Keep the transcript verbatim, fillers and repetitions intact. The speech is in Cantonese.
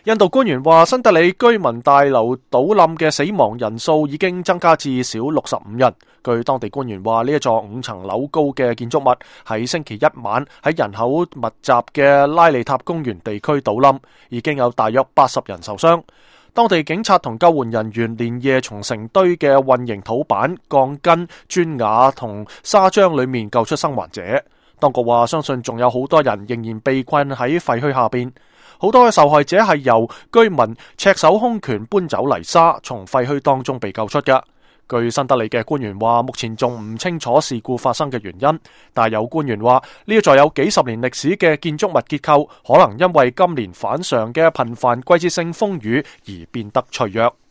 印度官員話，新德里居民大樓倒冧嘅死亡人數已經增加至少六十五人。據當地官員話，呢一座五層樓高嘅建築物喺星期一晚喺人口密集嘅拉利塔公園地區倒冧，已經有大約八十人受傷。當地警察同救援人員連夜從成堆嘅混凝土板、鋼筋、磚瓦同砂漿裏面救出生還者。當局話，相信仲有好多人仍然被困喺廢墟下邊。好多嘅受害者係由居民赤手空拳搬走泥沙，從廢墟當中被救出嘅。據新德里嘅官員話，目前仲唔清楚事故發生嘅原因，但有官員話，呢一座有幾十年歷史嘅建築物結構可能因為今年反常嘅頻繁季節性風雨而變得脆弱。